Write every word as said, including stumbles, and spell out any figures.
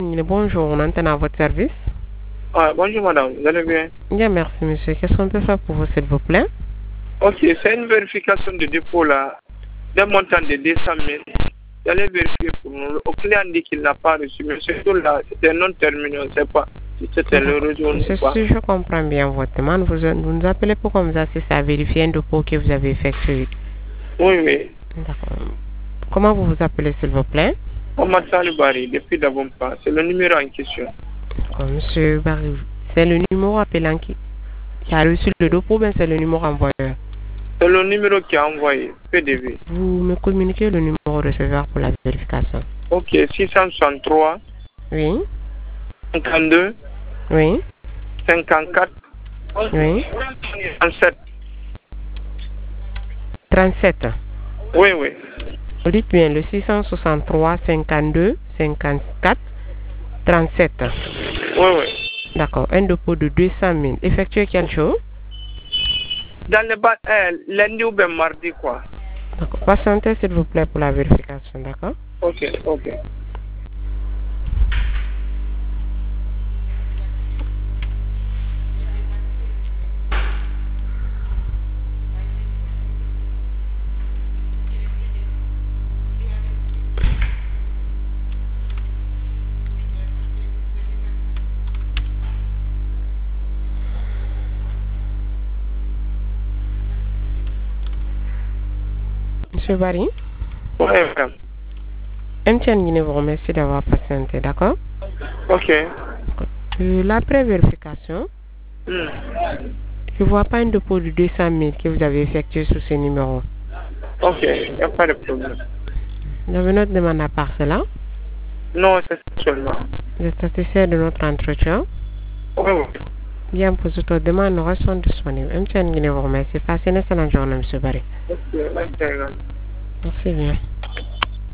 Bonjour, on entend à votre service. Ah, bonjour madame, vous allez bien? Bien, merci monsieur. Qu'est-ce qu'on peut faire pour vous, s'il vous plaît? Ok, c'est une vérification de dépôt là, d'un montant de deux cent mille. J'allais vérifier pour nous. Au client dit qu'il n'a pas reçu, mais surtout là, c'était non terminé, on ne sait pas si c'était le réseau ou Monsieur, pas. si je comprends bien votre demande, vous, vous nous appelez pour qu'on vous assiste à vérifier un dépôt que vous avez effectué. Oui, oui. D'accord. Comment vous vous appelez, s'il vous plaît? Omar Salibari, depuis Davompa, c'est le numéro en question. D'accord, monsieur Barry, c'est le numéro appelant qui, qui a reçu le dépôt, bien c'est le numéro envoyeur. C'est le numéro qui a envoyé, P D V. Vous me communiquez le numéro receveur pour la vérification. Ok, six cent soixante-trois. Oui. cinquante-deux. Oui. cinquante-quatre. Oui. trente-sept. trente-sept. Oui, oui. Vous dites bien le six cent soixante-trois, cinquante-deux, cinquante-quatre, trente-sept. Oui, oui. D'accord. Un dépôt de deux cent mille. Effectué quel jour? Dans le bas, euh, lundi ou bien mardi, quoi. D'accord. Patientez, s'il vous plaît, pour la vérification, d'accord? Ok, ok. Monsieur Barry? Oui, madame. M T N Guinée vous remercie d'avoir patienté, d'accord? Ok. Euh, la pré-vérification, Hmm. je ne vois pas un dépôt de deux cent mille que vous avez effectué sur ce numéro. Ok, il n'y a pas de problème. Vous avez notre demande à part cela? Non, c'est seulement. Vous êtes satisfait de notre entretien? Oui, oui. Bien, pour votre demande, nous restons disponibles. M T N Guinée vous remercie. Passez une excellente journée, monsieur Barry. Ok, merci. Merci bien.